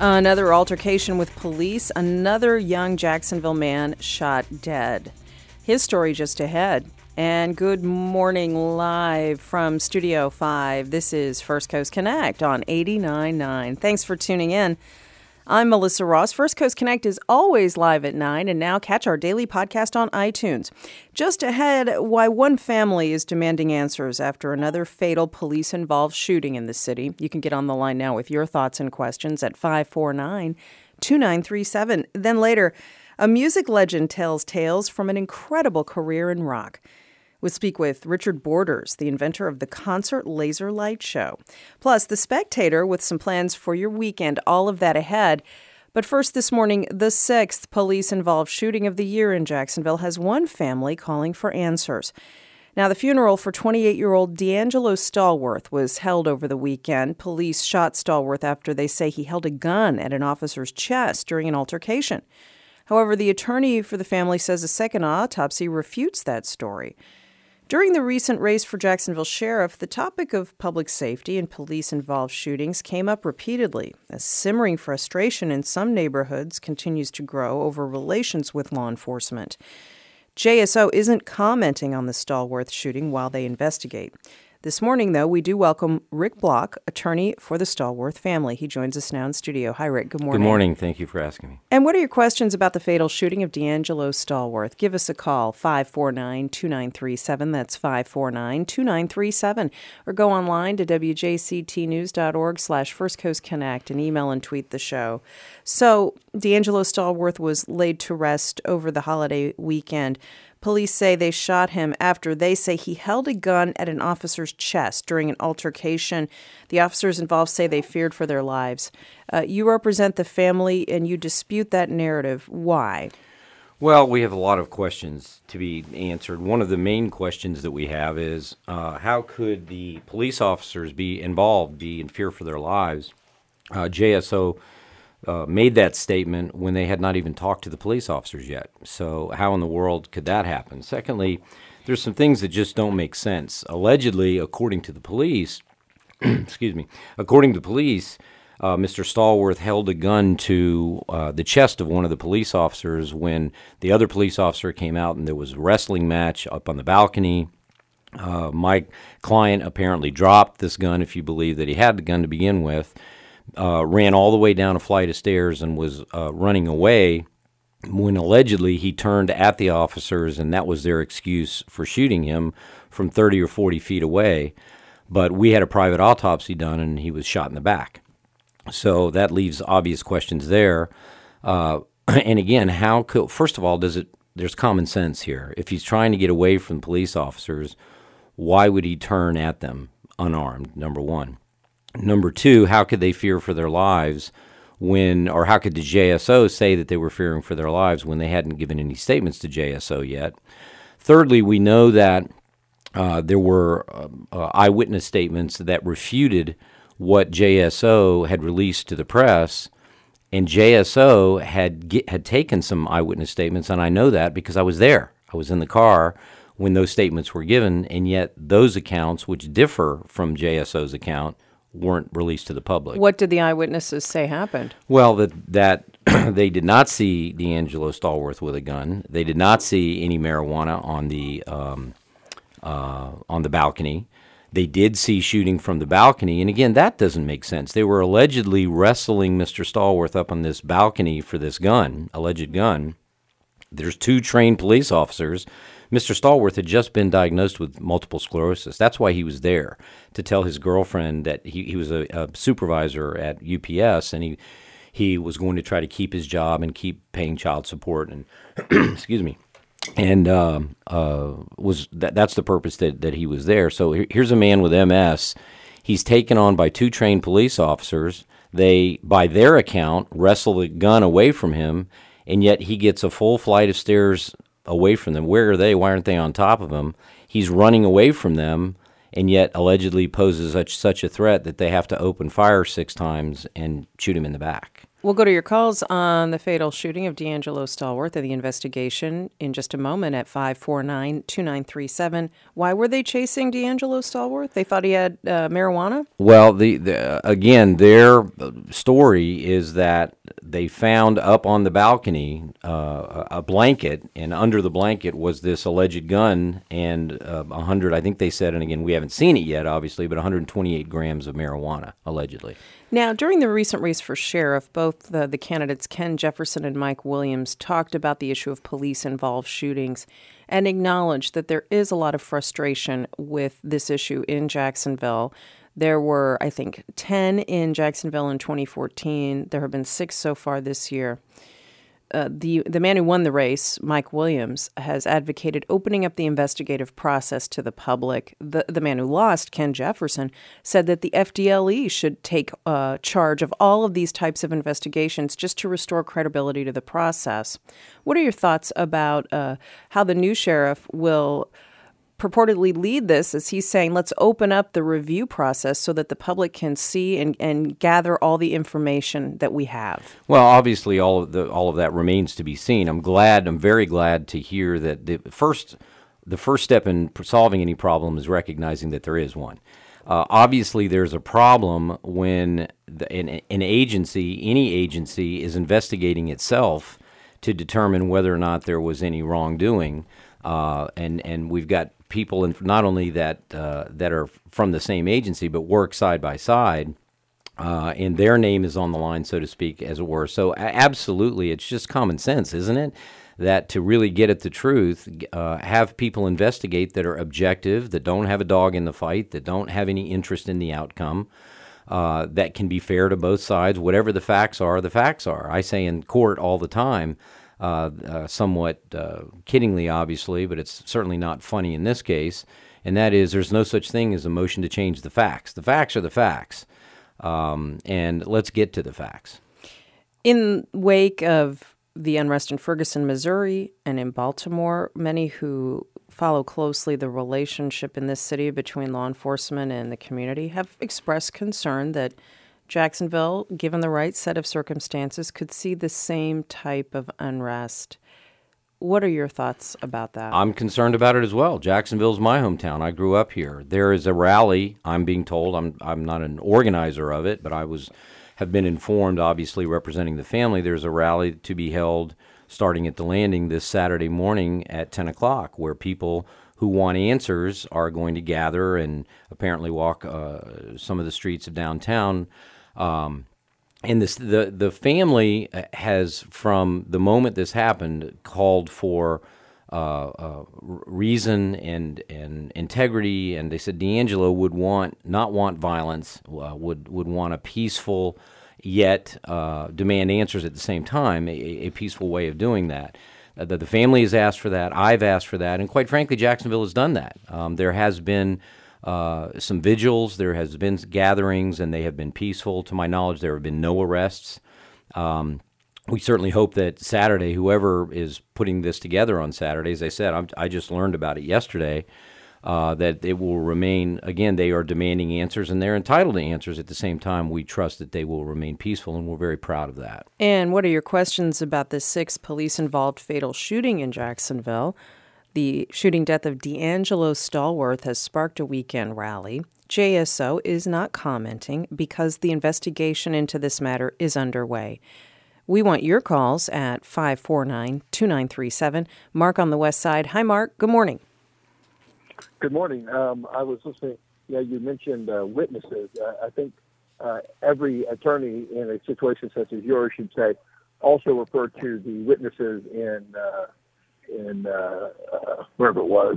Another altercation with police. Another young Jacksonville man shot dead. His story just ahead. And good morning live from Studio 5. This is First Coast Connect on 89.9. Thanks for tuning in. I'm Melissa Ross. First Coast Connect is always live at 9, and now catch our daily podcast on iTunes. Just ahead, why one family is demanding answers after another fatal police-involved shooting in the city. You can get on the line now with your thoughts and questions at 549-2937. Then later, a music legend tells tales from an incredible career in rock. We'll speak with Richard Borders, the inventor of the Concert Laser Light Show. Plus, The Spectator with some plans for your weekend. All of that ahead. But first this morning, the 6th police-involved shooting of the year in Jacksonville has one family calling for answers. Now, the funeral for 28-year-old D'Angelo Stallworth was held over the weekend. Police shot Stallworth after they say he held a gun at an officer's chest during an altercation. However, the attorney for the family says a second autopsy refutes that story. During the recent race for Jacksonville Sheriff, the topic of public safety and police-involved shootings came up repeatedly, as simmering frustration in some neighborhoods continues to grow over relations with law enforcement. JSO isn't commenting on the Stallworth shooting while they investigate. This morning, though, we do welcome Rick Block, attorney for the Stallworth family. He joins us now in studio. Hi, Rick. Good morning. Good morning. Thank you for asking me. And what are your questions about the fatal shooting of D'Angelo Stallworth? Give us a call, 549-2937. That's 549-2937. Or go online to wjctnews.org/First Coast Connect and email and tweet the show. So, D'Angelo Stallworth was laid to rest over the holiday weekend. Police say they shot him after they say he held a gun at an officer's chest during an altercation. The officers involved say they feared for their lives. You represent the family and you dispute that narrative. Why? Well, we have a lot of questions to be answered. One of the main questions that we have is how could the police officers be involved, be in fear for their lives? JSO made that statement when they had not even talked to the police officers yet. So how in the world could that happen? Secondly, there's some things that just don't make sense. Allegedly, according to the police, Mr. Stallworth held a gun to the chest of one of the police officers when the other police officer came out and there was a wrestling match up on the balcony. My client apparently dropped this gun, if you believe that he had the gun to begin with. Ran all the way down a flight of stairs and was running away when allegedly he turned at the officers, and that was their excuse for shooting him from 30 or 40 feet away. But we had a private autopsy done, and he was shot in the back. So that leaves obvious questions there. And again, first of all, there's common sense here. If he's trying to get away from police officers, why would he turn at them unarmed, number one? Number two, how could they fear for their lives or how could the JSO say that they were fearing for their lives when they hadn't given any statements to JSO yet? Thirdly, we know that there were eyewitness statements that refuted what JSO had released to the press, and JSO had taken some eyewitness statements, and I know that because I was there. I was in the car when those statements were given, and yet those accounts, which differ from JSO's account, weren't released to the public. What did the eyewitnesses say happened? Well, that they did not see D'Angelo Stallworth with a gun. They did not see any marijuana on the balcony. They did see shooting from the balcony, and again, that doesn't make sense. They were allegedly wrestling Mr. Stallworth up on this balcony for this gun, alleged gun. There's two trained police officers. Mr. Stallworth had just been diagnosed with multiple sclerosis. That's why he was there, to tell his girlfriend that he was a supervisor at UPS, and he was going to try to keep his job and keep paying child support. And excuse me, and that's the purpose that he was there. So here's a man with MS. He's taken on by two trained police officers. They, by their account, wrestle the gun away from him, and yet he gets a full flight of stairs away from them. Where are they? Why aren't they on top of him? He's running away from them, and yet allegedly poses such a threat that they have to open fire 6 times and shoot him in the back. We'll go to your calls on the fatal shooting of D'Angelo Stallworth and the investigation in just a moment at 549-2937. Why were they chasing D'Angelo Stallworth? They thought he had marijuana? Well, again, their story is that they found up on the balcony a blanket, and under the blanket was this alleged gun and 100, I think they said, and again, we haven't seen it yet, obviously, but 128 grams of marijuana, allegedly. Now, during the recent race for sheriff, both the candidates Ken Jefferson and Mike Williams talked about the issue of police-involved shootings and acknowledged that there is a lot of frustration with this issue in Jacksonville. There were, I think, 10 in Jacksonville in 2014. There have been 6 so far this year. The man who won the race, Mike Williams, has advocated opening up the investigative process to the public. The man who lost, Ken Jefferson, said that the FDLE should take charge of all of these types of investigations just to restore credibility to the process. What are your thoughts about how the new sheriff will purportedly lead this, as he's saying, let's open up the review process so that the public can see and gather all the information that we have? Well, obviously, all of that remains to be seen. I'm very glad to hear that the first step in solving any problem is recognizing that there is one. Obviously, there's a problem when any agency is investigating itself to determine whether or not there was any wrongdoing, and we've got people not only that are from the same agency but work side by side, and their name is on the line, so to speak, as it were. So absolutely, it's just common sense, isn't it? That to really get at the truth, have people investigate that are objective, that don't have a dog in the fight, that don't have any interest in the outcome, that can be fair to both sides. Whatever the facts are, the facts are. I say in court all the time, somewhat kiddingly, obviously, but it's certainly not funny in this case, and that is there's no such thing as a motion to change the facts. The facts are the facts, and let's get to the facts. In wake of the unrest in Ferguson, Missouri, and in Baltimore, many who follow closely the relationship in this city between law enforcement and the community have expressed concern that Jacksonville, given the right set of circumstances, could see the same type of unrest. What are your thoughts about that? I'm concerned about it as well. Jacksonville's my hometown. I grew up here. There is a rally, I'm being told. I'm not an organizer of it, but have been informed, obviously representing the family. There's a rally to be held starting at the Landing this Saturday morning at 10 o'clock, where people who want answers are going to gather and apparently walk some of the streets of downtown. And the family has, from the moment this happened, called for reason and integrity, and they said D'Angelo would not want violence, would want a peaceful yet demand answers at the same time, a peaceful way of doing that. The family has asked for that. I've asked for that, and quite frankly, Jacksonville has done that. There has been some vigils, there has been gatherings, and they have been peaceful. To my knowledge, there have been no arrests. We certainly hope that Saturday, whoever is putting this together on Saturday, as I said, I just learned about it yesterday, that it will remain, again, they are demanding answers, and they're entitled to answers. At the same time, we trust that they will remain peaceful, and we're very proud of that. And what are your questions about the 6th police-involved fatal shooting in Jacksonville? The shooting death of D'Angelo Stallworth has sparked a weekend rally. JSO is not commenting because the investigation into this matter is underway. We want your calls at 549-2937. Mark on the West Side. Hi, Mark. Good morning. Good morning. I was listening. You mentioned witnesses. I think every attorney in a situation such as yours should say, also refer to the witnesses in wherever it was.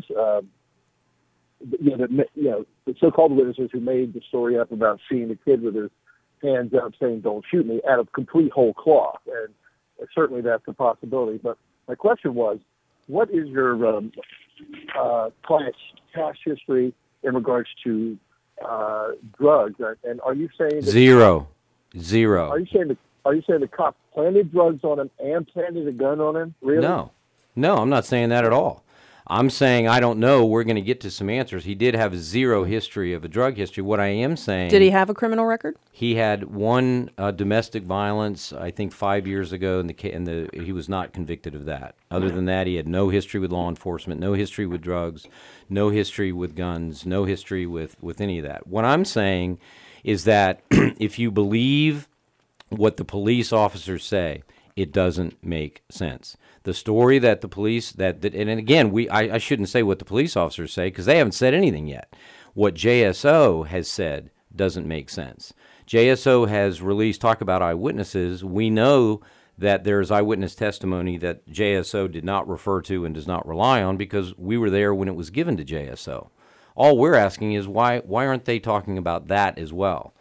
The so-called witnesses who made the story up about seeing the kid with his hands up saying, "Don't shoot me," out of complete whole cloth, and certainly that's a possibility. But my question was, what is your client's past history in regards to drugs? And are you saying that Zero. Are you saying the cop planted drugs on him and planted a gun on him? Really? No, I'm not saying that at all. I'm saying I don't know. We're going to get to some answers. He did have zero history of a drug history. What I am saying... Did he have a criminal record? He had one domestic violence, I think 5 years ago, and he was not convicted of that. Other than that, he had no history with law enforcement, no history with drugs, no history with guns, no history with any of that. What I'm saying is that if you believe what the police officers say, it doesn't make sense. The story that the police and again, I shouldn't say what the police officers say because they haven't said anything yet. What JSO has said doesn't make sense. JSO has released talk about eyewitnesses. We know that there's eyewitness testimony that JSO did not refer to and does not rely on because we were there when it was given to JSO. All we're asking is why aren't they talking about that as well?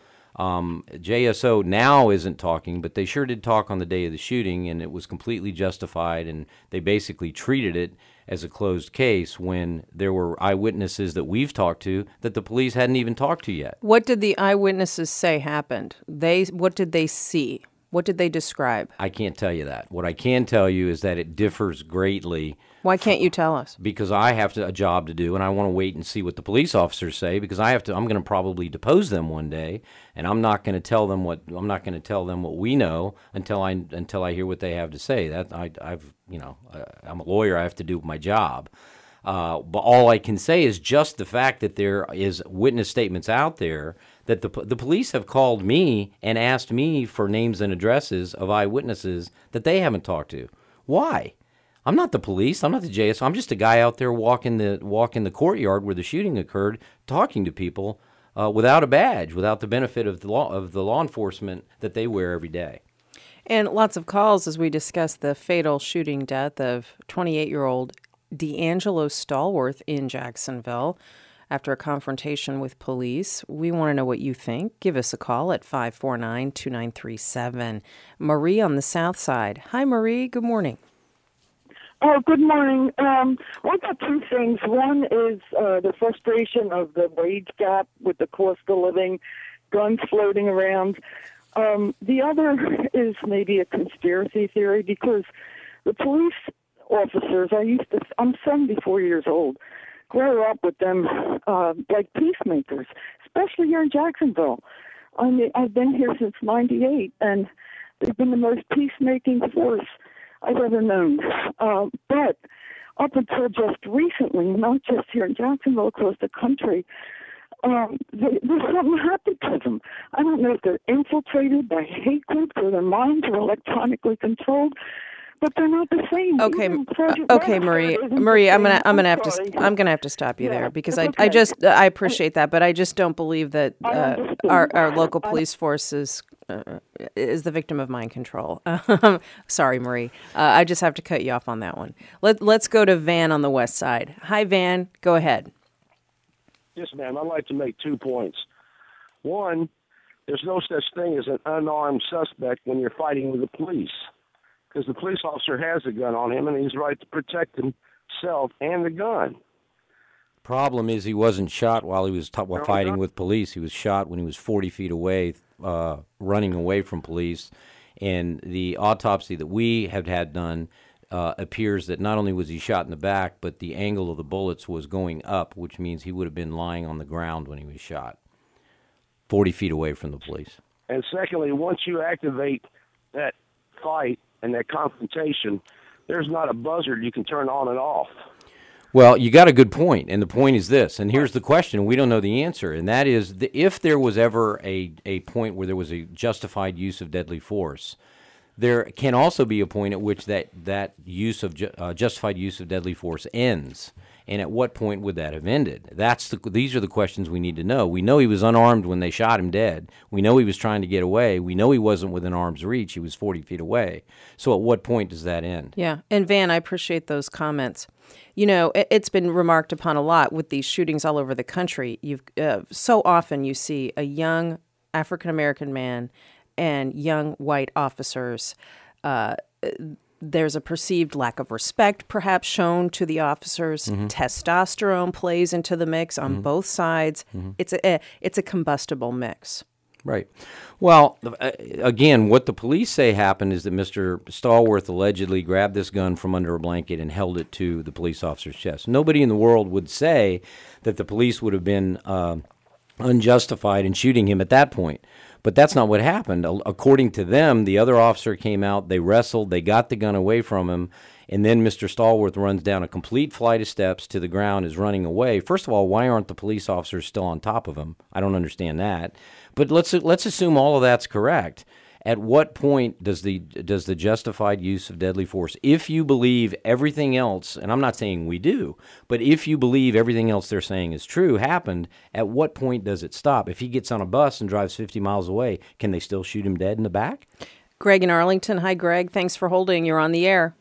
JSO now isn't talking, but they sure did talk on the day of the shooting, and it was completely justified, and they basically treated it as a closed case when there were eyewitnesses that we've talked to that the police hadn't even talked to yet. What did the eyewitnesses say happened? What did they see? What did they describe? I can't tell you that. What I can tell you is that it differs greatly. Why can't you tell us? Because I have a job to do, and I want to wait and see what the police officers say. Because I'm going to probably depose them one day, and I'm not going to tell them what we know until I hear what they have to say. I'm a lawyer. I have to do my job. But all I can say is just the fact that there is witness statements out there that the police have called me and asked me for names and addresses of eyewitnesses that they haven't talked to. Why? I'm not the police. I'm not the JSO. I'm just a guy out there walking the courtyard where the shooting occurred, talking to people without a badge, without the benefit of the law enforcement that they wear every day. And lots of calls as we discuss the fatal shooting death of 28-year-old D'Angelo Stallworth in Jacksonville after a confrontation with police. We want to know what you think. Give us a call at 549-2937. Marie on the South Side. Hi, Marie. Good morning. Oh, good morning. Well, I've got two things. One is the frustration of the wage gap with the cost of living, guns floating around. The other is maybe a conspiracy theory because the police officers, I'm 74 years old, grow up with them like peacemakers, especially here in Jacksonville. I mean, I've been here since '98, and they've been the most peacemaking force I've ever known. But up until just recently, not just here in Jacksonville, across the country, there's something happened to them. I don't know if they're infiltrated by hate groups or their minds are electronically controlled, but they're not the same. Okay, Marie. Marie, I'm gonna have to stop you there because I appreciate that, but I just don't believe that our local police force is the victim of mind control. Sorry, Marie. I just have to cut you off on that one. Let's go to Van on the West Side. Hi, Van. Go ahead. Yes, ma'am. I'd like to make 2 points. One, there's no such thing as an unarmed suspect when you're fighting with the police, because the police officer has a gun on him and he's right to protect himself and the gun. Problem is he wasn't shot while he was fighting with police. He was shot when he was 40 feet away, running away from police. And the autopsy that we have had done appears that not only was he shot in the back, but the angle of the bullets was going up, which means he would have been lying on the ground when he was shot, 40 feet away from the police. And secondly, once you activate that fight and that confrontation, there's not a buzzard you can turn on and off. Well, you got a good point, and the point is this, and here's the question, and we don't know the answer, and that is if there was ever a point where there was a justified use of deadly force, there can also be a point at which that use of justified use of deadly force ends. And at what point would that have ended? These are the questions we need to know. We know he was unarmed when they shot him dead. We know he was trying to get away. We know he wasn't within arm's reach. He was 40 feet away. So at what point does that end? Yeah. And Van, I appreciate those comments. You know, it's been remarked upon a lot with these shootings all over the country. So often you see a young African-American man and young white officers. There's a perceived lack of respect perhaps shown to the officers. Mm-hmm. Testosterone plays into the mix on both sides. Mm-hmm. It's a combustible mix. Right. Well, again, what the police say happened is that Mr. Stallworth allegedly grabbed this gun from under a blanket and held it to the police officer's chest. Nobody in the world would say that the police would have been unjustified in shooting him at that point. But that's not what happened. According to them, the other officer came out, they wrestled, they got the gun away from him, and then Mr. Stallworth runs down a complete flight of steps to the ground, is running away. First of all, why aren't the police officers still on top of him? I don't understand that. But let's assume all of that's correct. At what point does the justified use of deadly force, if you believe everything else, and I'm not saying we do, but if you believe everything else they're saying is true, happened, at what point does it stop? If he gets on a bus and drives 50 miles away, can they still shoot him dead in the back? Greg in Arlington. Hi, Greg. Thanks for holding. You're on the air.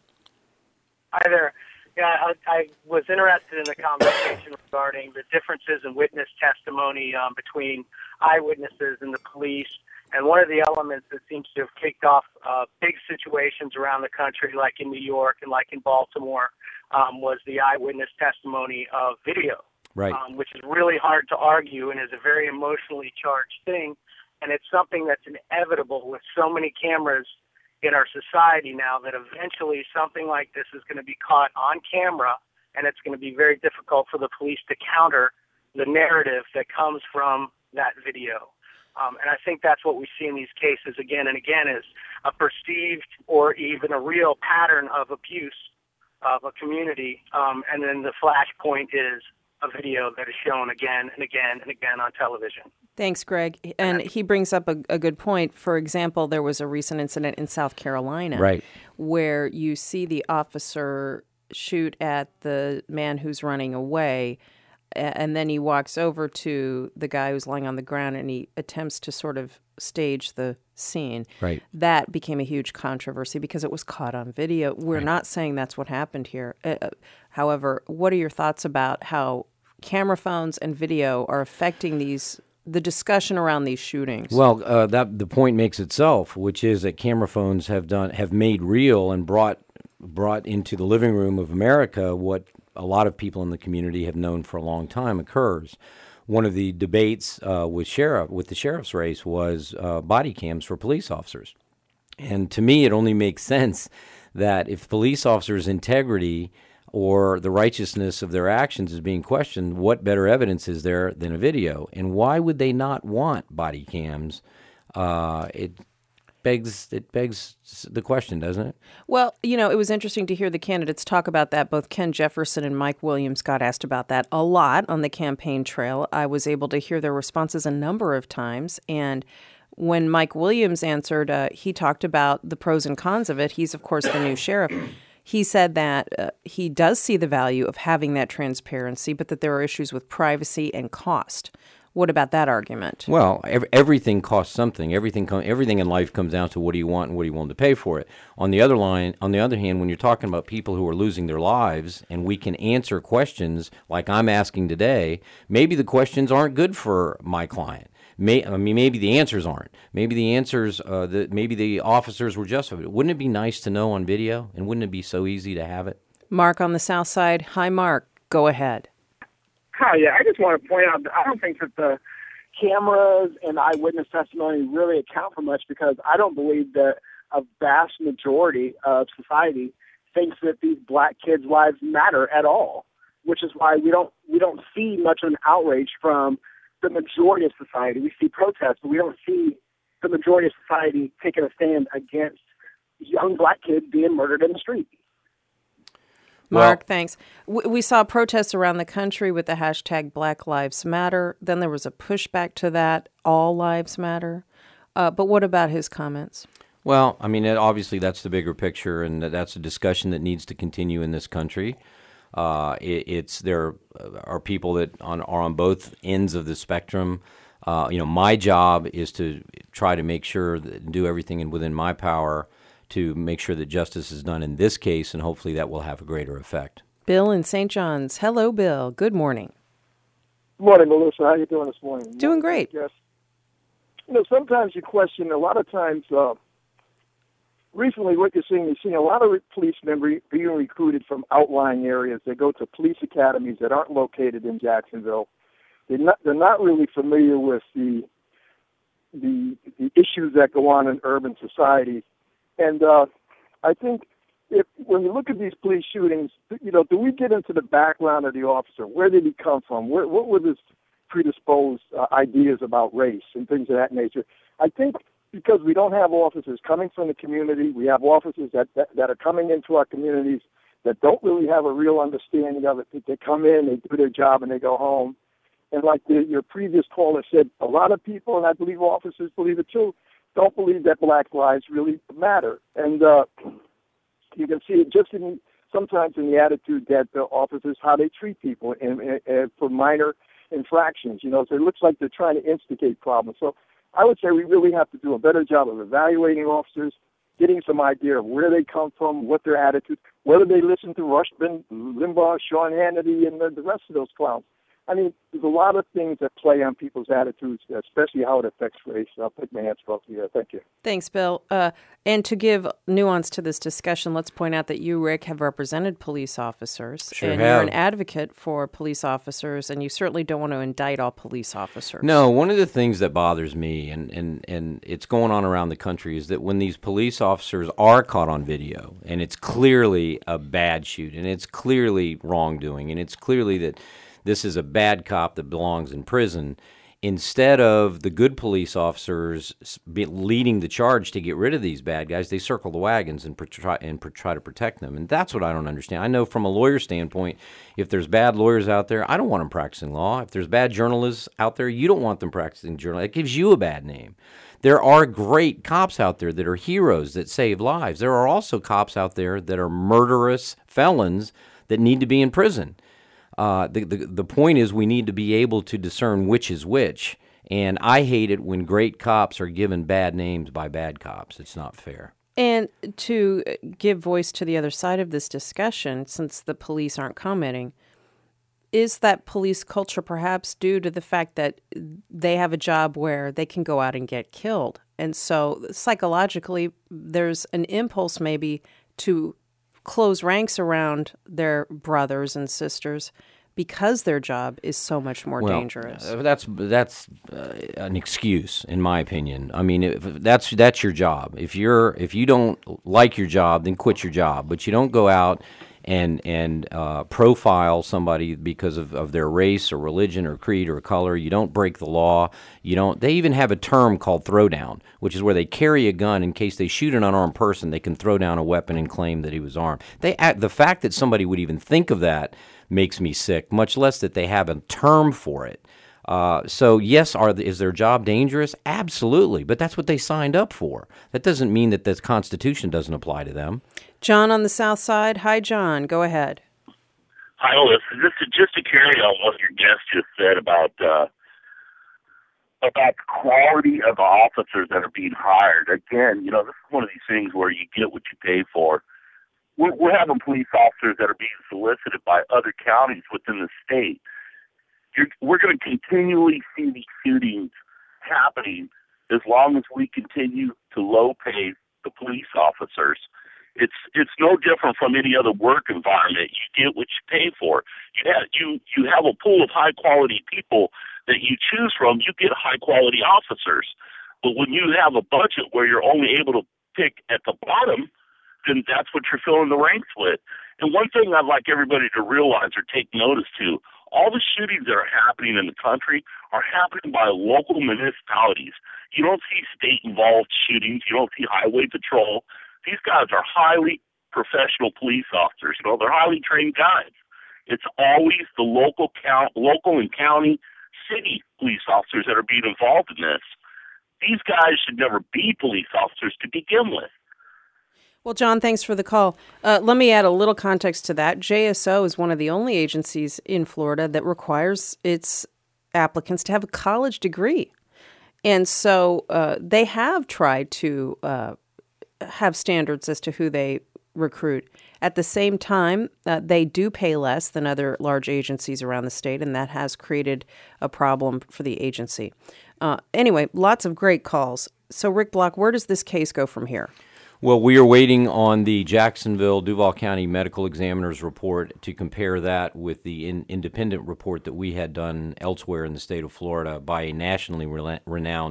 Hi there. Yeah, I was interested in the conversation regarding the differences in witness testimony between eyewitnesses and the police. And one of the elements that seems to have kicked off big situations around the country, like in New York and like in Baltimore, was the eyewitness testimony of video, right? Which is really hard to argue and is a very emotionally charged thing. And it's something that's inevitable with so many cameras in our society now that eventually something like this is going to be caught on camera, and it's going to be very difficult for the police to counter the narrative that comes from that video. And I think that's what we see in these cases again and again, is a perceived or even a real pattern of abuse of a community, and then the flashpoint is a video that is shown again and again and again on television. Thanks, Greg. And he brings up a good point. For example, there was a recent incident in South Carolina, right, where you see the officer shoot at the man who's running away, and then he walks over to the guy who's lying on the ground and he attempts to sort of stage the scene. Right. That became a huge controversy because it was caught on video. We're right. not saying that's what happened here. However, what are your thoughts about how camera phones and video are affecting the discussion around these shootings? Well, that the point makes itself, which is that camera phones have made real and brought into the living room of America what a lot of people in the community have known for a long time occurs. One of the debates with the sheriff's race was body cams for police officers. And to me, it only makes sense that if police officers' integrity or the righteousness of their actions is being questioned, what better evidence is there than a video? And why would they not want body cams? It begs the question, doesn't it? Well, it was interesting to hear the candidates talk about that. Both Ken Jefferson and Mike Williams got asked about that a lot on the campaign trail. I was able to hear their responses a number of times. And when Mike Williams answered, he talked about the pros and cons of it. He's, of course, the new sheriff. He said that he does see the value of having that transparency, but that there are issues with privacy and cost. What about that argument? Well, everything costs something. Everything in life comes down to what do you want and what are you willing to pay for it. On the other hand, when you're talking about people who are losing their lives and we can answer questions like I'm asking today, maybe the questions aren't good for my client. Maybe the answers aren't. Maybe the answers, maybe the officers were justified. Wouldn't it be nice to know on video, and wouldn't it be so easy to have it? Mark on the South Side. Hi, Mark. Go ahead. Hi, yeah. I just want to point out that I don't think that the cameras and eyewitness testimony really account for much, because I don't believe that a vast majority of society thinks that these black kids' lives matter at all, which is why we don't see much of an outrage from the majority of society. We see protests, but we don't see the majority of society taking a stand against young black kids being murdered in the street. Mark, thanks. We saw protests around the country with the hashtag Black Lives Matter. Then there was a pushback to that, All Lives Matter. But what about his comments? Well, obviously that's the bigger picture, and that's a discussion that needs to continue in this country. There are people that are on both ends of the spectrum. My job is to try to make sure that do everything within my power to make sure that justice is done in this case, and hopefully that will have a greater effect. Bill in St. John's. Hello, Bill. Good morning. Good morning, Melissa. How are you doing this morning? Doing great. Yes. Sometimes you question, a lot of times, recently what you're seeing a lot of policemen being recruited from outlying areas. They go to police academies that aren't located in Jacksonville. They're not really familiar with the the issues that go on in urban society. And I think when you look at these police shootings, do we get into the background of the officer? Where did he come from? What were his predisposed ideas about race and things of that nature? I think because we don't have officers coming from the community, we have officers that are coming into our communities that don't really have a real understanding of it. They come in, they do their job, and they go home. And like your previous caller said, a lot of people, and I believe officers believe it too, don't believe that black lives really matter. And you can see it just sometimes in the attitude that the officers, how they treat people for minor infractions. So it looks like they're trying to instigate problems. So I would say we really have to do a better job of evaluating officers, getting some idea of where they come from, what their attitude, whether they listen to Rush Limbaugh, Sean Hannity, and the rest of those clowns. I mean, there's a lot of things that play on people's attitudes, especially how it affects race. I'll put my hands up here. Thank you. Thanks, Bill. And to give nuance to this discussion, let's point out that you, Rick, have represented police officers. Sure and have. You're an advocate for police officers, and you certainly don't want to indict all police officers. No, one of the things that bothers me, and it's going on around the country, is that when these police officers are caught on video, and it's clearly a bad shoot, and it's clearly wrongdoing, and it's clearly that this is a bad cop that belongs in prison, instead of the good police officers leading the charge to get rid of these bad guys, they circle the wagons and try to protect them. And that's what I don't understand. I know from a lawyer standpoint, if there's bad lawyers out there, I don't want them practicing law. If there's bad journalists out there, you don't want them practicing journalism. It gives you a bad name. There are great cops out there that are heroes that save lives. There are also cops out there that are murderous felons that need to be in prison. The point is we need to be able to discern which is which, and I hate it when great cops are given bad names by bad cops. It's not fair. And to give voice to the other side of this discussion, since the police aren't commenting, is that police culture perhaps due to the fact that they have a job where they can go out and get killed? And so psychologically, there's an impulse maybe to close ranks around their brothers and sisters because their job is so much more dangerous. That's an excuse, in my opinion. I mean, that's your job. If you don't like your job, then quit your job. But you don't go out and profile somebody because of their race or religion or creed or color. You don't break the law. They even have a term called throwdown, which is where they carry a gun in case they shoot an unarmed person. They can throw down a weapon and claim that he was armed. The fact that somebody would even think of that makes me sick, much less that they have a term for it. So yes, is their job dangerous? Absolutely, but that's what they signed up for. That doesn't mean that the Constitution doesn't apply to them. John on the South Side. Hi, John. Go ahead. Hi, Alyssa. Just to carry on what your guest just said about the quality of the officers that are being hired. Again, this is one of these things where you get what you pay for. We're having police officers that are being solicited by other counties within the state. We're going to continually see these shootings happening as long as we continue to low pay the police officers. It's no different from any other work environment. You get what you pay for. You have a pool of high quality people that you choose from. You get high quality officers. But when you have a budget where you're only able to pick at the bottom, then that's what you're filling the ranks with. And one thing I'd like everybody to realize or take notice to, all the shootings that are happening in the country are happening by local municipalities. You don't see state-involved shootings. You don't see highway patrol. These guys are highly professional police officers. They're highly trained guys. It's always the local and county, city police officers that are being involved in this. These guys should never be police officers to begin with. Well, John, thanks for the call. Let me add a little context to that. JSO is one of the only agencies in Florida that requires its applicants to have a college degree. And so they have tried to have standards as to who they recruit. At the same time, they do pay less than other large agencies around the state, and that has created a problem for the agency. Anyway, lots of great calls. So, Rick Block, where does this case go from here? Well, we are waiting on the Jacksonville Duval County Medical Examiner's report to compare that with the independent report that we had done elsewhere in the state of Florida by a nationally renowned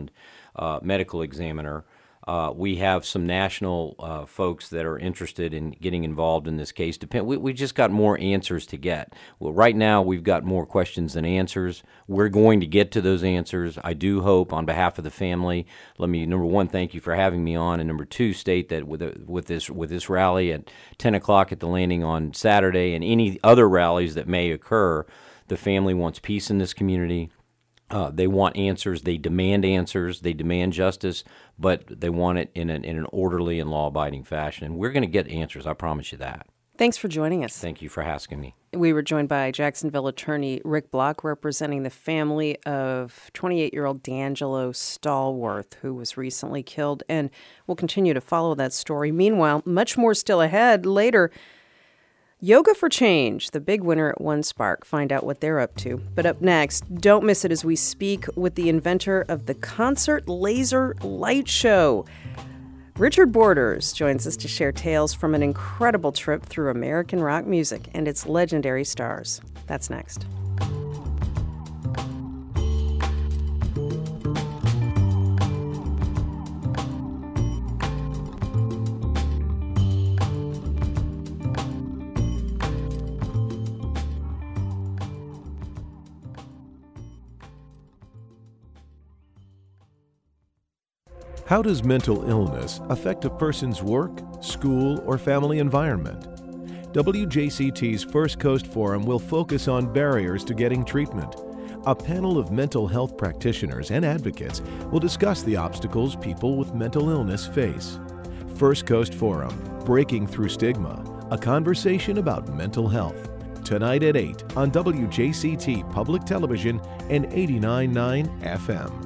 medical examiner. We have some national folks that are interested in getting involved in this case. We just got more answers to get. Well, right now we've got more questions than answers. We're going to get to those answers. I do hope, on behalf of the family, let me, number one, thank you for having me on, and number two, state that with this rally at 10 o'clock at the Landing on Saturday and any other rallies that may occur, the family wants peace in this community. They want answers. They demand answers. They demand justice, but they want it in an orderly and law-abiding fashion. And we're going to get answers. I promise you that. Thanks for joining us. Thank you for asking me. We were joined by Jacksonville attorney Rick Block, representing the family of 28-year-old D'Angelo Stallworth, who was recently killed, and we'll continue to follow that story. Meanwhile, much more still ahead. Later, Yoga for Change, the big winner at One Spark. Find out what they're up to. But up next, don't miss it as we speak with the inventor of the Concert Laser Light Show. Richard Borders joins us to share tales from an incredible trip through American rock music and its legendary stars. That's next. How does mental illness affect a person's work, school, or family environment? WJCT's First Coast Forum will focus on barriers to getting treatment. A panel of mental health practitioners and advocates will discuss the obstacles people with mental illness face. First Coast Forum, Breaking Through Stigma, a conversation about mental health. Tonight at 8 on WJCT Public Television and 89.9 FM.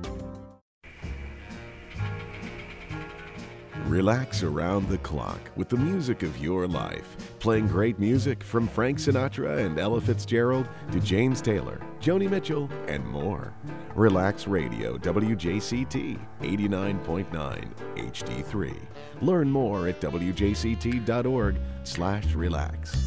Relax around the clock with the music of your life. Playing great music from Frank Sinatra and Ella Fitzgerald to James Taylor, Joni Mitchell, and more. Relax Radio, WJCT 89.9 HD3. Learn more at wjct.org/relax.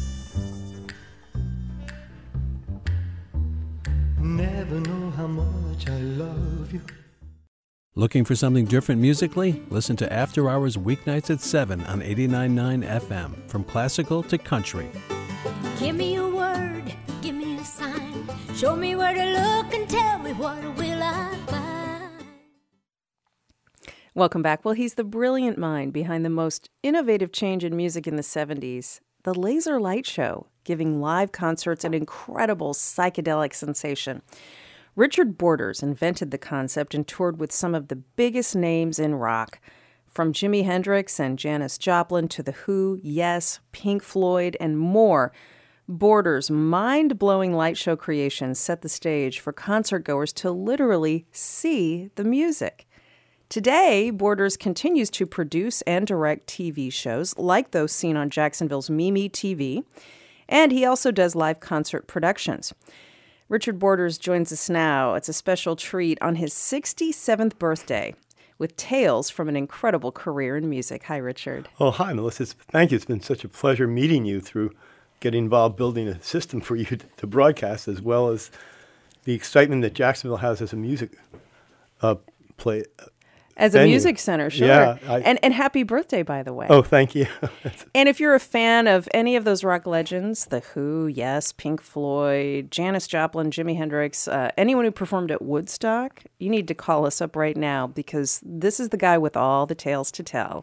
Never know how much I love you. Looking for something different musically? Listen to After Hours weeknights at 7 on 89.9 FM. From classical to country. Give me a word, give me a sign. Show me where to look and tell me what will I find. Welcome back. Well, he's the brilliant mind behind the most innovative change in music in the 70s, the Laser Light Show, giving live concerts an incredible psychedelic sensation. Richard Borders invented the concept and toured with some of the biggest names in rock, from Jimi Hendrix and Janis Joplin to The Who, Yes, Pink Floyd, and more. Borders' mind-blowing light show creations set the stage for concertgoers to literally see the music. Today, Borders continues to produce and direct TV shows like those seen on Jacksonville's Mimi TV, and he also does live concert productions. Richard Borders joins us now. It's a special treat on his 67th birthday with tales from an incredible career in music. Hi, Richard. Oh, hi, Melissa. Thank you. It's been such a pleasure meeting you through getting involved building a system for you to broadcast, as well as the excitement that Jacksonville has as a music play. As venue. A music center, sure. Yeah, and happy birthday, by the way. Oh, thank you. And if you're a fan of any of those rock legends, The Who, Yes, Pink Floyd, Janis Joplin, Jimi Hendrix, anyone who performed at Woodstock, you need to call us up right now because this is the guy with all the tales to tell.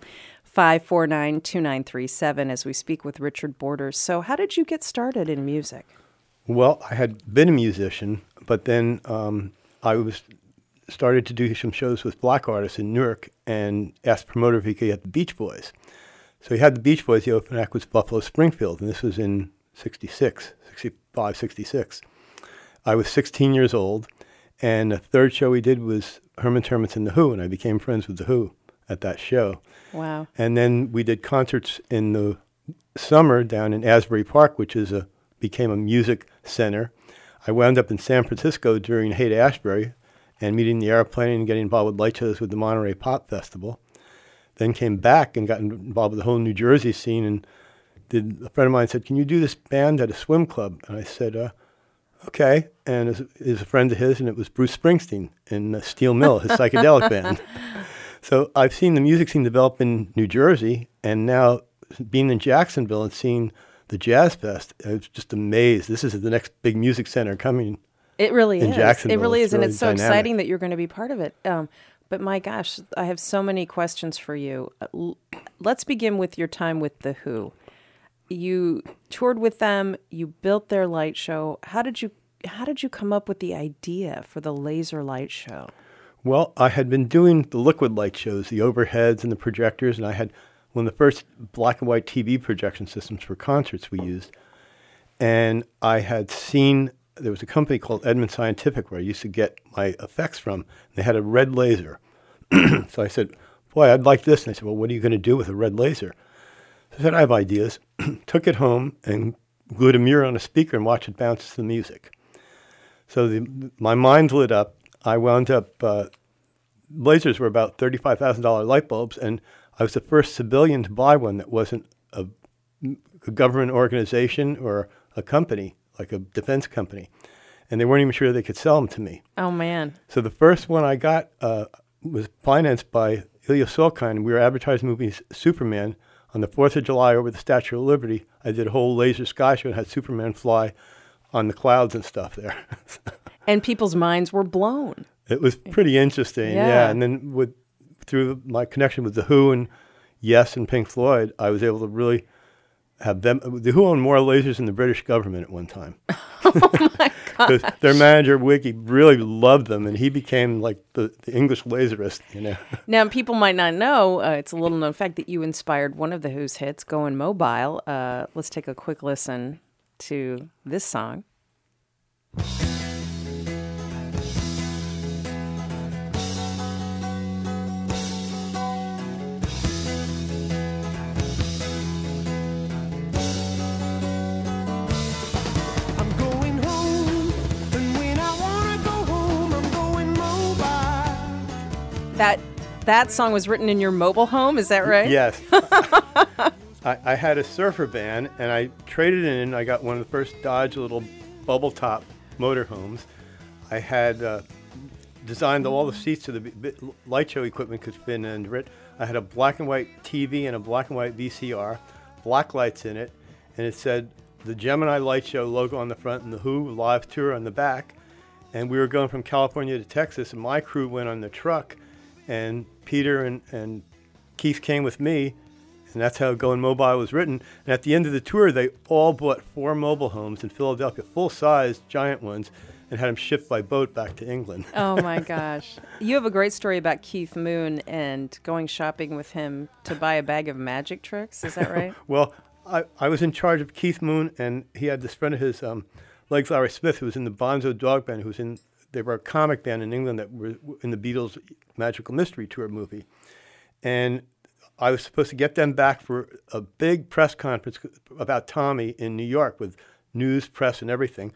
549-2937 as we speak with Richard Borders. So how did you get started in music? Well, I had been a musician, but then I started to do some shows with black artists in Newark and asked the promoter if he could get the Beach Boys. So he had the Beach Boys. The opening act was Buffalo Springfield, and this was in 65, 66. I was 16 years old, and the third show we did was Herman Termits and The Who, and I became friends with The Who at that show. Wow. And then we did concerts in the summer down in Asbury Park, which became a music center. I wound up in San Francisco during Haight-Ashbury, and meeting the airplane and getting involved with light shows with the Monterey Pop Festival. Then came back and got involved with the whole New Jersey scene. And a friend of mine said, "Can you do this band at a swim club?" And I said, Okay, and is a friend of his, and it was Bruce Springsteen in Steel Mill, his psychedelic band. So I've seen the music scene develop in New Jersey, and now being in Jacksonville and seeing the Jazz Fest, I was just amazed. This is the next big music center coming. It really in is. Jacksonville. It really is, and really it's so dynamic. exciting that you're going to be part of it. But my gosh, I have so many questions for you. Let's begin with your time with The Who. You toured with them. You built their light show. How did you come up with the idea for the laser light show? Well, I had been doing the liquid light shows, the overheads and the projectors, and I had one of the first black and white TV projection systems for concerts we used. And I had seen, there was a company called Edmund Scientific where I used to get my effects from. And they had a red laser. So I said, boy, I'd like this. And they said, well, what are you going to do with a red laser? So I said, I have ideas. Took it home and glued a mirror on a speaker and watched it bounce to the music. So my mind lit up. I wound up, lasers were about $35,000 light bulbs, and I was the first civilian to buy one that wasn't a government organization or a company, like a defense company. And they weren't even sure they could sell them to me. Oh, man. So the first one I got was financed by Ilya Solkine. We were advertising movies Superman on the 4th of July over the Statue of Liberty. I did a whole laser sky show and had Superman fly on the clouds and stuff there. And people's minds were blown. It was pretty interesting, yeah. And then through my connection with The Who and Yes and Pink Floyd, I was able to really have them. The Who owned more lasers than the British government at one time. Oh, my gosh. Their manager, Wiki, really loved them, and he became like the English laserist, you know. Now, people might not know, it's a little known fact that you inspired one of the Who's hits, Going Mobile. Let's take a quick listen to this song. That song was written in your mobile home, is that right? Yes. I had a surfer van, and I traded in. I got one of the first Dodge little bubble top motorhomes. I had designed all the seats so the light show equipment could fit under it. I had a black and white TV and a black and white VCR, black lights in it, and it said the Gemini Light Show logo on the front and the Who live tour on the back. And we were going from California to Texas, and my crew went on the truck, and Peter and Keith came with me, and that's how Going Mobile was written. And at the end of the tour, they all bought 4 mobile homes in Philadelphia, full-size, giant ones, and had them shipped by boat back to England. Oh, my gosh. You have a great story about Keith Moon and going shopping with him to buy a bag of magic tricks. Is that right? Well, I was in charge of Keith Moon, and he had this friend of his, Legs Larry Smith, who was in the Bonzo Dog Band, they were a comic band in England that were in the Beatles' Magical Mystery Tour movie. And I was supposed to get them back for a big press conference about Tommy in New York with news, press, and everything.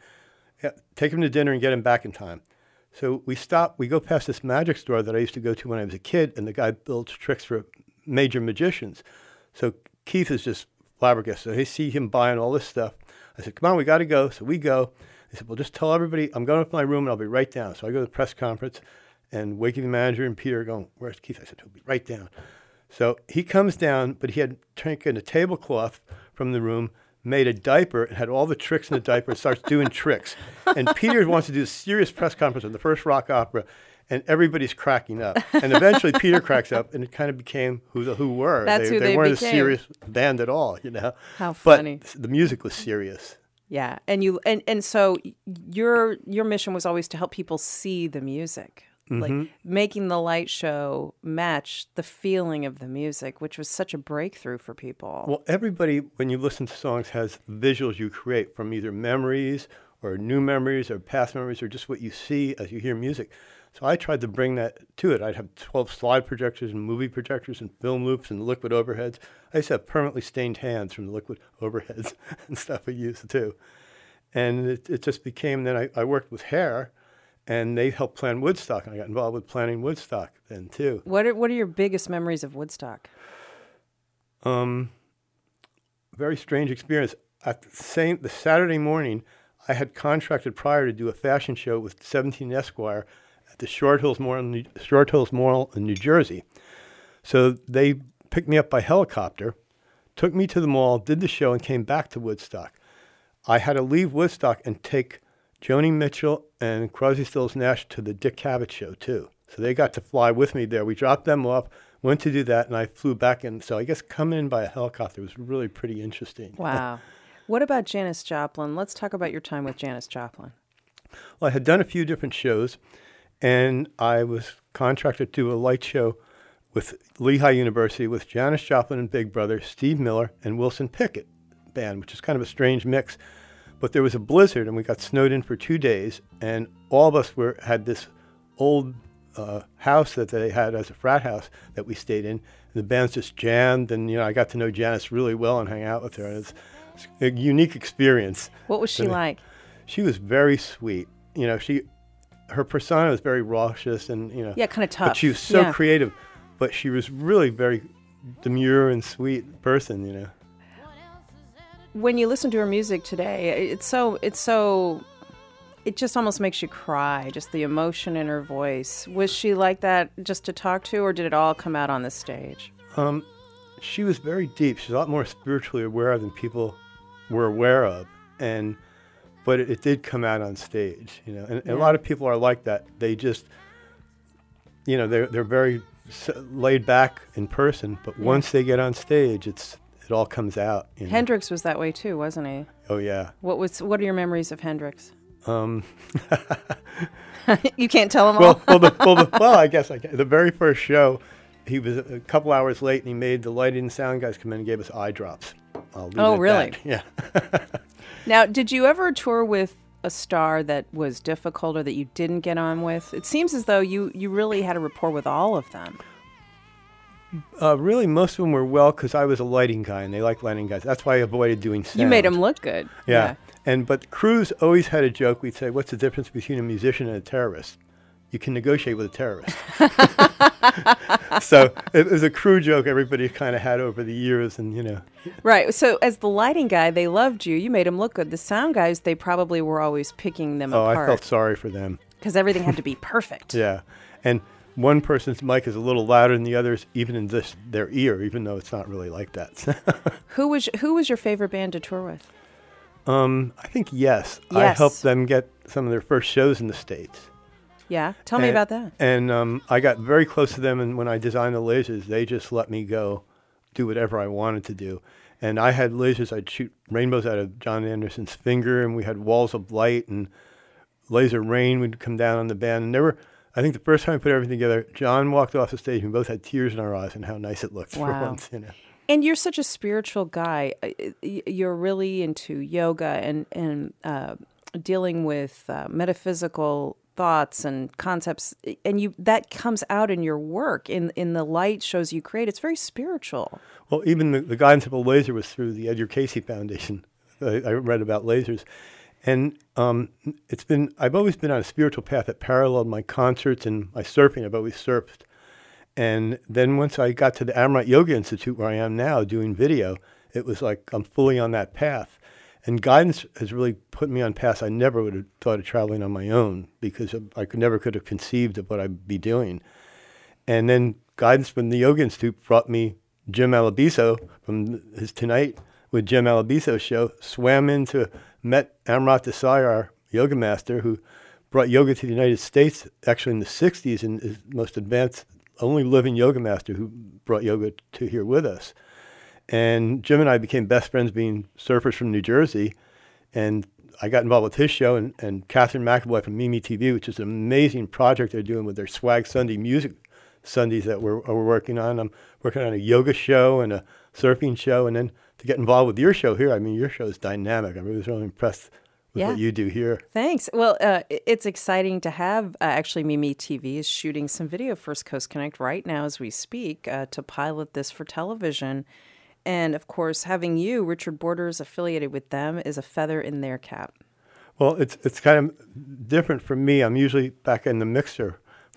Take him to dinner and get him back in time. So we go past this magic store that I used to go to when I was a kid, and the guy builds tricks for major magicians. So Keith is just flabbergasted. I see him buying all this stuff. I said, come on, we got to go. So we go. He said, well, just tell everybody I'm going to my room and I'll be right down. So I go to the press conference, and Wakey the manager and Peter are going, where's Keith? I said, he'll be right down. So he comes down, but he had taken a tablecloth from the room, made a diaper, and had all the tricks in the diaper, and starts doing tricks. And Peter wants to do a serious press conference on the first rock opera, and everybody's cracking up. And eventually Peter cracks up, and it kind of became who the Who were. That's who they weren't became. a serious band at all, you know. How funny. But the music was serious. Yeah, and so your mission was always to help people see the music, like making the light show match the feeling of the music, which was such a breakthrough for people. Well, everybody, when you listen to songs, has visuals you create from either memories or new memories or past memories or just what you see as you hear music. So I tried to bring that to it. I'd have 12 slide projectors and movie projectors and film loops and liquid overheads. I used to have permanently stained hands from the liquid overheads and stuff we used too. And it just became, then I worked with Hair, and they helped plan Woodstock, and I got involved with planning Woodstock then too. What are your biggest memories of Woodstock? Very strange experience. The Saturday morning, I had contracted prior to do a fashion show with 17 Esquire at the Short Hills Mall in New Jersey. So they picked me up by helicopter, took me to the mall, did the show, and came back to Woodstock. I had to leave Woodstock and take Joni Mitchell and Crosby, Stills, Nash to the Dick Cavett show, too. So they got to fly with me there. We dropped them off, went to do that, and I flew back in. So I guess coming in by a helicopter was really pretty interesting. Wow. What about Janis Joplin? Let's talk about your time with Janis Joplin. Well, I had done a few different shows, and I was contracted to do a light show with Lehigh University with Janis Joplin and Big Brother, Steve Miller, and Wilson Pickett band, which is kind of a strange mix. But there was a blizzard, and we got snowed in for 2 days, and all of us had this old house that they had as a frat house that we stayed in. And the bands just jammed, and I got to know Janis really well and hang out with her. And it's a unique experience. What was she like? She was very sweet. Her persona was very raucous and yeah, kind of tough. But she was so creative. But she was really very demure and sweet person. When you listen to her music today, it just almost makes you cry, just the emotion in her voice. Was she like that just to talk to, or did it all come out on the stage? She was very deep. She's a lot more spiritually aware than people were aware of, but it did come out on stage, And a lot of people are like that. They just, they're very laid back in person, but once they get on stage, it all comes out. Hendrix was that way too, wasn't he? Oh yeah. What are your memories of Hendrix? You can't tell them all. Well, I guess I can. The very first show, he was a couple hours late, and he made the lighting and sound guys come in and gave us eye drops. Oh, really? That. Yeah. Now, did you ever tour with a star that was difficult or that you didn't get on with? It seems as though you really had a rapport with all of them. Really, most of them were well, because I was a lighting guy, and they like lighting guys. That's why I avoided doing sound. You made them look good. Yeah. But Cruz always had a joke. We'd say, what's the difference between a musician and a terrorist? You can negotiate with a terrorist. So it was a crew joke everybody kind of had over the years, and Right. So as the lighting guy, they loved you. You made them look good. The sound guys, they probably were always picking them apart. Oh, I felt sorry for them. Because everything had to be perfect. Yeah. And one person's mic is a little louder than the others, even in their ear, even though it's not really like that. Who was your favorite band to tour with? I think Yes. I helped them get some of their first shows in the States. Yeah, tell me about that. And I got very close to them, and when I designed the lasers, they just let me go do whatever I wanted to do. And I had lasers, I'd shoot rainbows out of John Anderson's finger, and we had walls of light, and laser rain would come down on the band. And I think the first time I put everything together, John walked off the stage, and we both had tears in our eyes, and how nice it looked for once. And you're such a spiritual guy. You're really into yoga and dealing with metaphysical thoughts and concepts, and that comes out in your work, in the light shows you create. It's very spiritual. Well, even the guidance of a laser was through the Edgar Cayce Foundation. I read about lasers. And I've always been on a spiritual path that paralleled my concerts and my surfing. I've always surfed. And then once I got to the Amaranth Yoga Institute, where I am now doing video, it was like I'm fully on that path. And guidance has really put me on paths I never would have thought of traveling on my own, because I never could have conceived of what I'd be doing. And then guidance from the Yoga Institute brought me Jim Alabiso from his Tonight with Jim Alabiso show, met Amrit Desai, our yoga master, who brought yoga to the United States actually in the 60s, and is the most advanced, only living yoga master who brought yoga to here with us. And Jim and I became best friends, being surfers from New Jersey. And I got involved with his show, and Catherine McAvoy from Mimi TV, which is an amazing project they're doing with their Swag Sunday music Sundays that we're working on. I'm working on a yoga show and a surfing show. And then to get involved with your show here, I mean, your show is dynamic. I was really impressed with what you do here. Thanks. Well, it's exciting to have, actually, Mimi TV is shooting some video, First Coast Connect, right now as we speak, to pilot this for television. And, of course, having you, Richard Borders, affiliated with them is a feather in their cap. Well, it's kind of different from me. I'm usually back in the mixer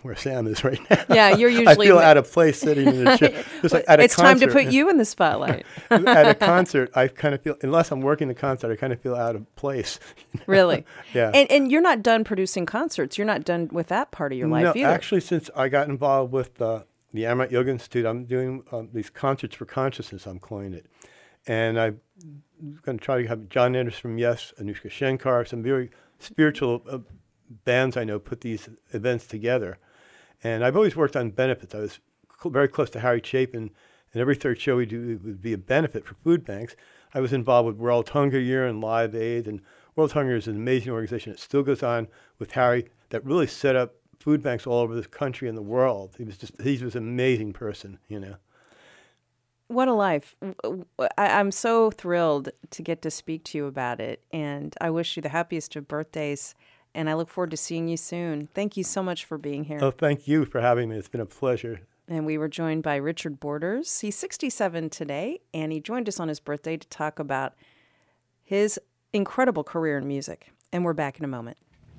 where Sam is right now. Yeah, you're usually... I feel out of place sitting in a chair. It's time to put you in the spotlight. At a concert, I kind of feel, unless I'm working the concert, I kind of feel out of place. Really? Yeah. And you're not done producing concerts. You're not done with that part of your life either. No, actually, since I got involved with the Amaranth Yoga Institute, I'm doing these concerts for consciousness, I'm calling it. And I'm going to try to have John Anderson from Yes, Anushka Shankar, some very spiritual bands I know put these events together. And I've always worked on benefits. I was very close to Harry Chapin, and every third show we do would be a benefit for food banks. I was involved with World Hunger Year and Live Aid, and World Hunger is an amazing organization. It still goes on with Harry that really set up food banks all over the country and the world. He was an amazing person, you know. What a life. I'm so thrilled to get to speak to you about it, and I wish you the happiest of birthdays, and I look forward to seeing you soon. Thank you so much for being here. Oh, thank you for having me. It's been a pleasure. And we were joined by Richard Borders. He's 67 today, and he joined us on his birthday to talk about his incredible career in music. And we're back in a moment.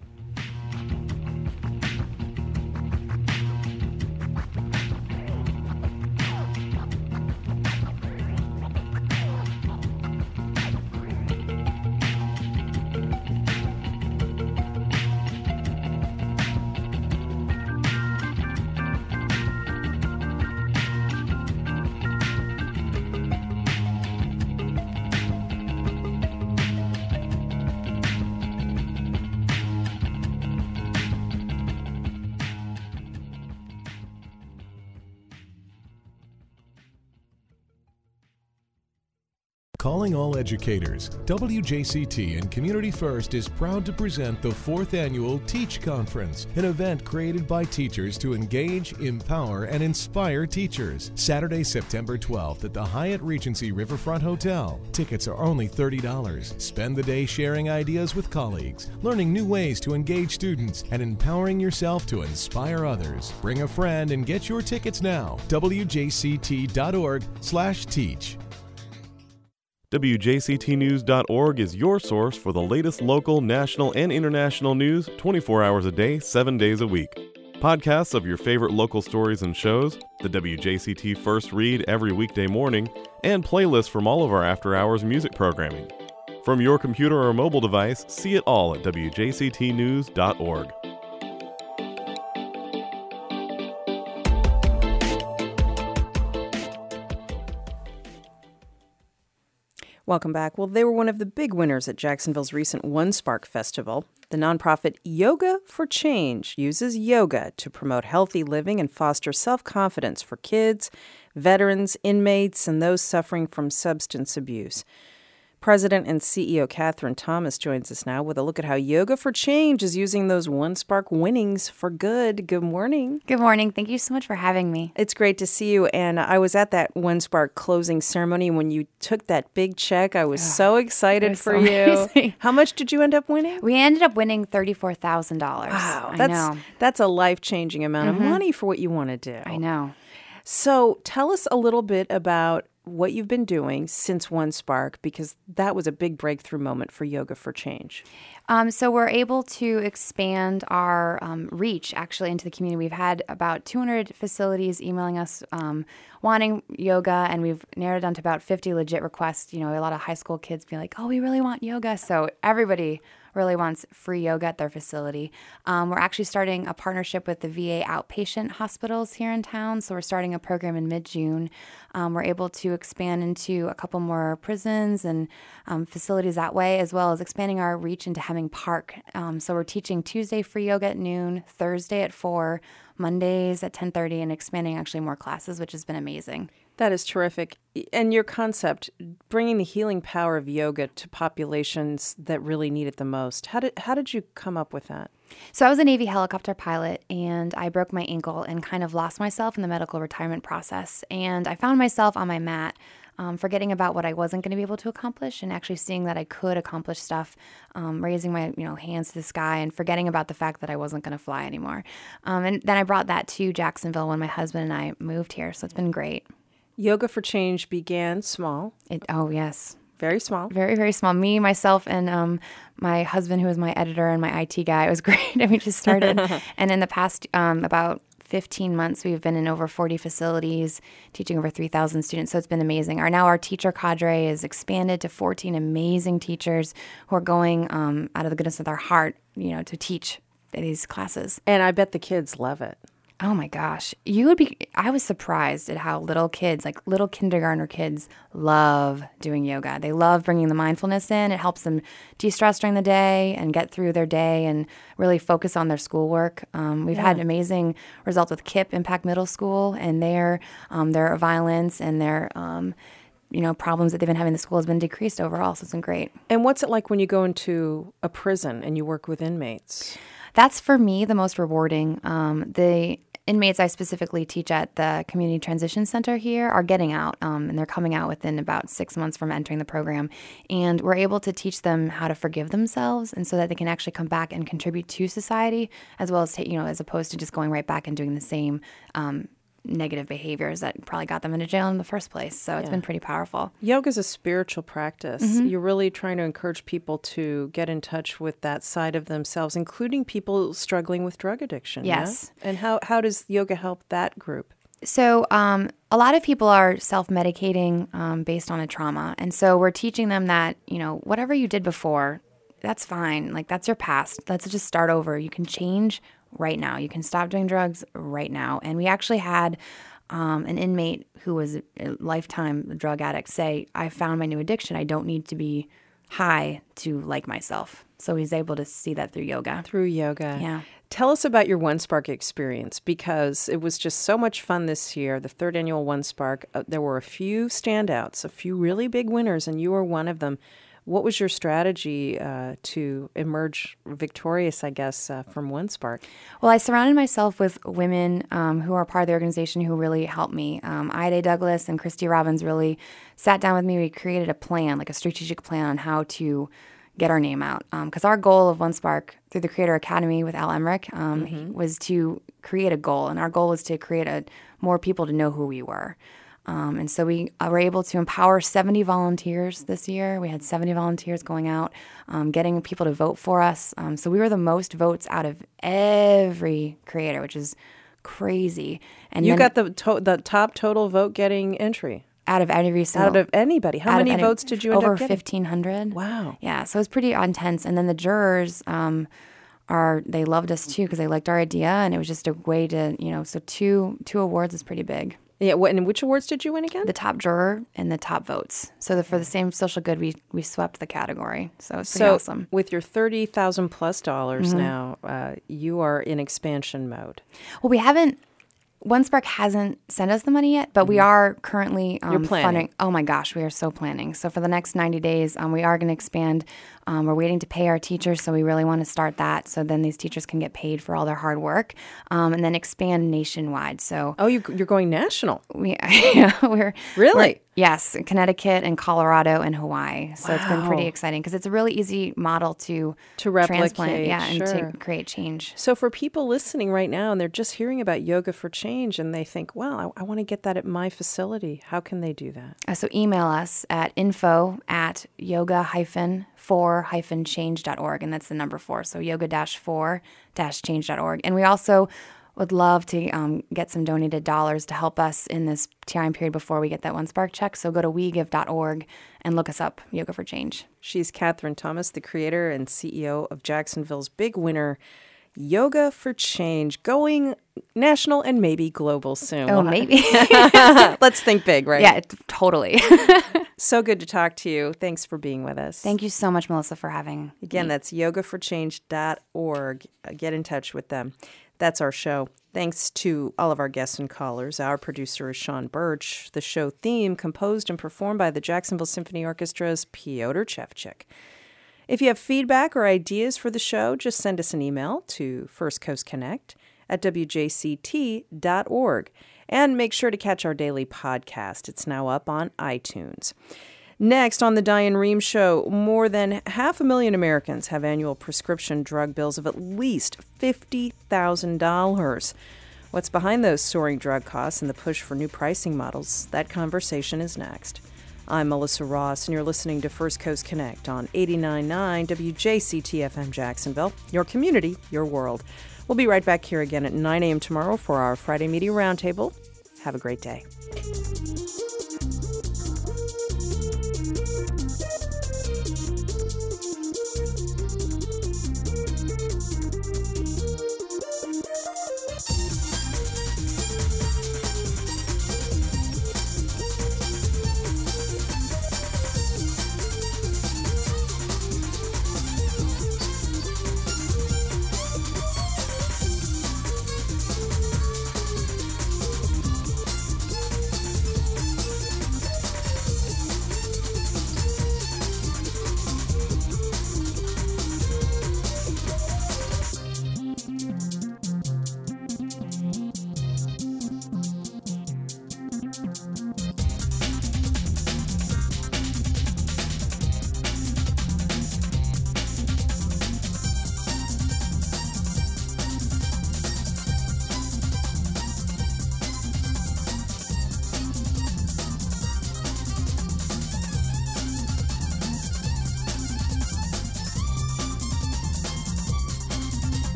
Calling all educators, WJCT and Community First is proud to present the 4th Annual Teach Conference, an event created by teachers to engage, empower, and inspire teachers. Saturday, September 12th at the Hyatt Regency Riverfront Hotel. Tickets are only $30. Spend the day sharing ideas with colleagues, learning new ways to engage students, and empowering yourself to inspire others. Bring a friend and get your tickets now. WJCT.org/teach. WJCTnews.org is your source for the latest local, national, and international news 24 hours a day, 7 days a week. Podcasts of your favorite local stories and shows, the WJCT First Read every weekday morning, and playlists from all of our after-hours music programming. From your computer or mobile device, see it all at WJCTnews.org. Welcome back. Well, they were one of the big winners at Jacksonville's recent One Spark Festival. The nonprofit Yoga for Change uses yoga to promote healthy living and foster self-confidence for kids, veterans, inmates, and those suffering from substance abuse. President and CEO Catherine Thomas joins us now with a look at how Yoga for Change is using those One Spark winnings for good. Good morning. Good morning. Thank you so much for having me. It's great to see you. And I was at that One Spark closing ceremony when you took that big check. I was so excited for you. Amazing. How much did you end up winning? We ended up winning $34,000. Wow. That's a life-changing amount of money for what you want to do. I know. So tell us a little bit about what you've been doing since One Spark, because that was a big breakthrough moment for Yoga for Change. So we're able to expand our reach actually into the community. We've had about 200 facilities emailing us wanting yoga, and we've narrowed it down to about 50 legit requests. You know, a lot of high school kids be like, oh, we really want yoga. So everybody really wants free yoga at their facility. We're actually starting a partnership with the VA outpatient hospitals here in town. So we're starting a program in mid-June. We're able to expand into a couple more prisons and facilities that way, as well as expanding our reach into Hemming Park. So we're teaching Tuesday free yoga at noon, Thursday at 4, Mondays at 10:30, and expanding actually more classes, which has been amazing. That is terrific. And your concept, bringing the healing power of yoga to populations that really need it the most. How did you come up with that? So I was a Navy helicopter pilot, and I broke my ankle and kind of lost myself in the medical retirement process. And I found myself on my mat, forgetting about what I wasn't going to be able to accomplish, and actually seeing that I could accomplish stuff, raising my hands to the sky and forgetting about the fact that I wasn't going to fly anymore. And then I brought that to Jacksonville when my husband and I moved here. So it's been great. Yoga for Change began small. Oh, yes. Very small. Very, very small. Me, myself, and my husband, who was my editor and my IT guy. It was great. And we just started. And in the past about 15 months, we've been in over 40 facilities, teaching over 3,000 students. So it's been amazing. Our teacher cadre is expanded to 14 amazing teachers who are going out of the goodness of their heart, to teach these classes. And I bet the kids love it. Oh my gosh. I was surprised at how little kids, like little kindergartner kids, love doing yoga. They love bringing the mindfulness in. It helps them de-stress during the day and get through their day and really focus on their schoolwork. We've had amazing results with KIPP, Impact Middle School, and their violence and their problems that they've been having in the school has been decreased overall. So it's been great. And what's it like when you go into a prison and you work with inmates? That's, for me, the most rewarding. The inmates I specifically teach at the Community Transition Center here are getting out, and they're coming out within about 6 months from entering the program. And we're able to teach them how to forgive themselves, and so that they can actually come back and contribute to society, as well as, as opposed to just going right back and doing the same negative behaviors that probably got them into jail in the first place. So it's been pretty powerful. Yoga is a spiritual practice. Mm-hmm. You're really trying to encourage people to get in touch with that side of themselves, including people struggling with drug addiction. Yes. Yeah? And how does yoga help that group? So a lot of people are self-medicating based on a trauma. And so we're teaching them that, whatever you did before, that's fine. Like, that's your past. Let's just start over. You can change right now. You can stop doing drugs right now. And we actually had an inmate who was a lifetime drug addict say, I found my new addiction. I don't need to be high to like myself. So he's able to see that through yoga. Through yoga. Yeah. Tell us about your One Spark experience, because it was just so much fun this year, the third annual One Spark. There were a few standouts, a few really big winners, and you were one of them. What was your strategy to emerge victorious, I guess, from One Spark? Well, I surrounded myself with women who are part of the organization who really helped me. Ida Douglas and Christy Robbins really sat down with me. We created a plan, like a strategic plan on how to get our name out. Because our goal of One Spark through the Creator Academy with Al Emmerich was to create a goal. And our goal was to create more people to know who we were. And so we were able to empower 70 volunteers this year. We had 70 volunteers going out, getting people to vote for us. So we were the most votes out of every creator, which is crazy. And you got the top total vote getting entry. Out of every single... Out of anybody. How many votes did you end up getting? Over 1,500. Wow. Yeah, so it was pretty intense. And then the jurors... they loved us too because they liked our idea, and it was just a way to, so two awards is pretty big. Yeah, and which awards did you win again? The top juror and the top votes. So for the same social good, we swept the category. So it's pretty awesome. With your $30,000 plus now, you are in expansion mode. Well, we haven't. One Spark hasn't sent us the money yet, but we are currently You're planning. funding. Oh my gosh, we are so planning. So for the next 90 days, we are going to expand. We're waiting to pay our teachers, so we really want to start that. So then these teachers can get paid for all their hard work, and then expand nationwide. So you're going national. We're really. Yes, Connecticut and Colorado and Hawaii. So it's been pretty exciting because it's a really easy model to replicate, transplant, and to create change. So for people listening right now and they're just hearing about Yoga for Change and they think, well, I want to get that at my facility, how can they do that? So email us at info@yoga-for-change.org, and that's the number 4. So yoga-for-change.org. And we also would love to get some donated dollars to help us in this time period before we get that One Spark check. So go to wegive.org and look us up, Yoga for Change. She's Catherine Thomas, the creator and CEO of Jacksonville's big winner, Yoga for Change, going national and maybe global soon. Oh, maybe. Let's think big, right? Yeah, totally. So good to talk to you. Thanks for being with us. Thank you so much, Melissa, for having Again, me. That's yogaforchange.org. Get in touch with them. That's our show. Thanks to all of our guests and callers. Our producer is Sean Birch. The show theme composed and performed by the Jacksonville Symphony Orchestra's Piotr Chevchik. If you have feedback or ideas for the show, just send us an email to firstcoastconnect@wjct.org. And make sure to catch our daily podcast. It's now up on iTunes. Next on the Diane Rehm Show, more than 500,000 Americans have annual prescription drug bills of at least $50,000. What's behind those soaring drug costs and the push for new pricing models? That conversation is next. I'm Melissa Ross, and you're listening to First Coast Connect on 89.9 WJCT-FM Jacksonville, your community, your world. We'll be right back here again at 9 a.m. tomorrow for our Friday Media Roundtable. Have a great day.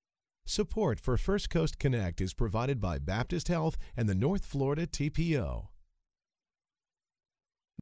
Support for First Coast Connect is provided by Baptist Health and the North Florida TPO.